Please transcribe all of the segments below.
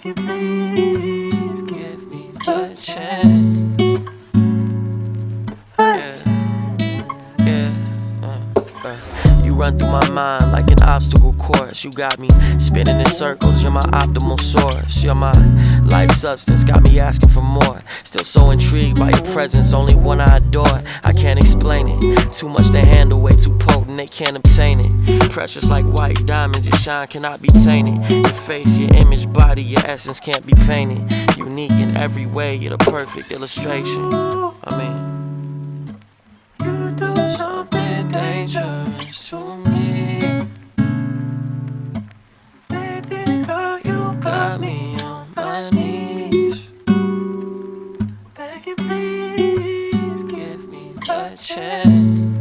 Beg you, please give me a chance. Yeah, You run through my mind like an obstacle course. You got me spinning in circles, you're my optimal source. You're my life substance, got me asking for more. Still so intrigued by your presence, only one I adore. I can't explain it, too much to handle, way too potent, they can't obtain it. Precious like white diamonds, your shine cannot be tainted. Your face, your image, body, your essence can't be painted. Unique in every way, you're the perfect illustration. I mean, you do something dangerous to me. Baby girl, you got me on my knees. Beg you, please give me a chance.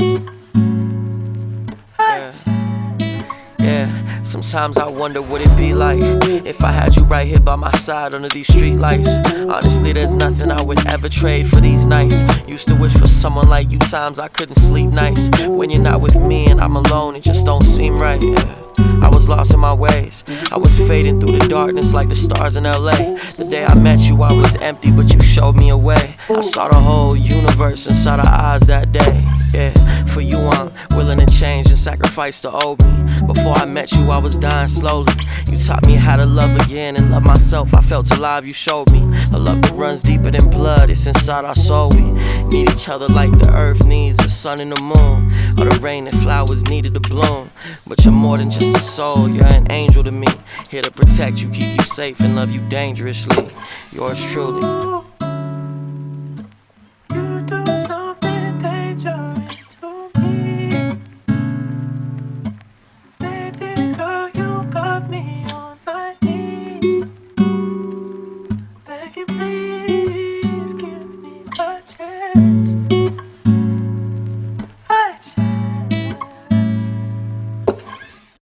Yeah, sometimes I wonder what it'd be like if I had you right here by my side under these street lights. Honestly, there's nothing I would ever trade for these nights. Used to wish for someone like you, times I couldn't sleep nights. When you're not with me and I'm alone, it just don't seem right. I was lost in my ways, I was fading through the darkness like the stars in LA. The day I met you I was empty, but you showed me a way. I saw the whole universe inside our eyes that day. Yeah, for you I'm willing to change and sacrifice the old me. Before I met you I was dying slowly. You taught me how to love again and love myself. I felt alive, you showed me a love that runs deeper than blood, it's inside our soul. We need each other like the earth needs the sun and the moon, or the rain that flowers needed to bloom. But you're more than just a soul, you're an angel to me. Here to protect you, keep you safe, and love you dangerously. Yours truly. You do something dangerous to me. Baby girl, you got me on my knees. Beg you, please give me a chance.